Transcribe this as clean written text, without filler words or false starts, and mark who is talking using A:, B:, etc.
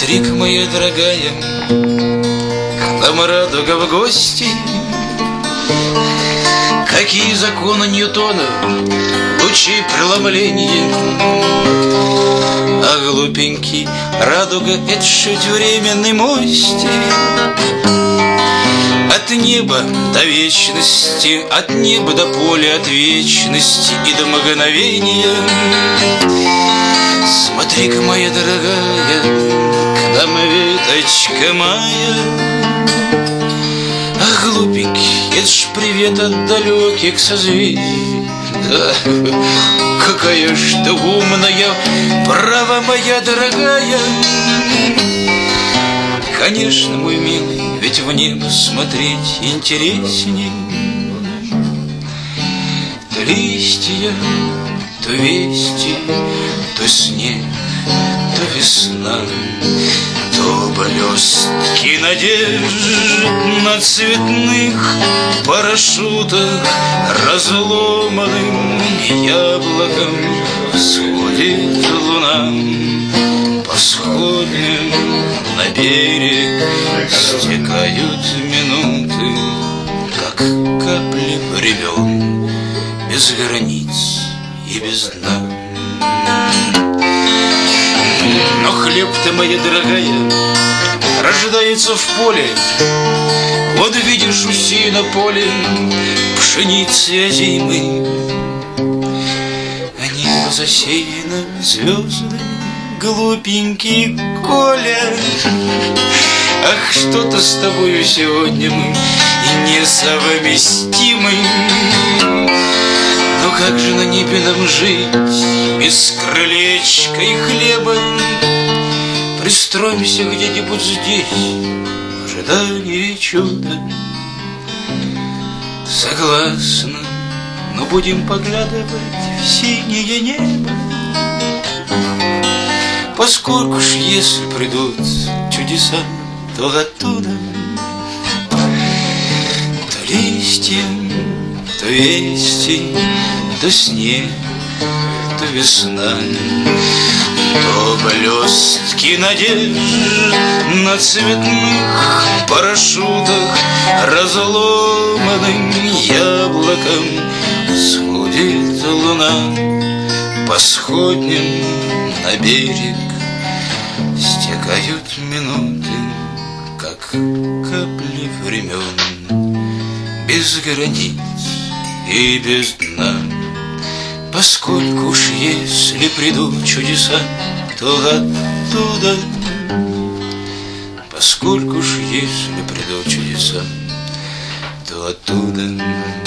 A: Смотри-ка, моя дорогая, к нам радуга в гости. Какие законы Ньютона, лучи преломления. А глупенький, радуга — это чуть временный мостик. От неба до вечности, от неба до поля, от вечности и до мгновения. Смотри-ка, моя дорогая, к нам веточка моя. Ах, глупенький, это ж привет от далеких созвездий. Да, какая ж ты умная, права, моя дорогая. Конечно, мой милый, ведь в небо смотреть интересней. То листья, то вести, то снег, то весна, то блестки надежд на цветных парашютах. Разломанным яблоком всходит луна. По сходням на берег стекают минуты, как капли времен, без границ и без дна. Но хлеб ты, моя дорогая, рождается в поле. Вот видишь, усеяно поле пшеницы озимой, а небо засеяно звездами. Глупенький Коля, ах, что-то с тобою сегодня мы несовместимы. Но как же на небе нам жить без крылечка и хлеба? Пристроимся где-нибудь здесь в ожидании чуда. Согласна, но будем поглядывать в синее небо. Поскольку ж если придут чудеса, то оттуда то листья, то вести, то снег, то весна, то блестки надежд на цветных парашютах. Разломанным яблоком сходит луна. По сходням на берег стекают минуты, как капли времен, без границ и без дна. Поскольку уж если придут чудеса, то оттуда. Поскольку уж если придут чудеса, то оттуда.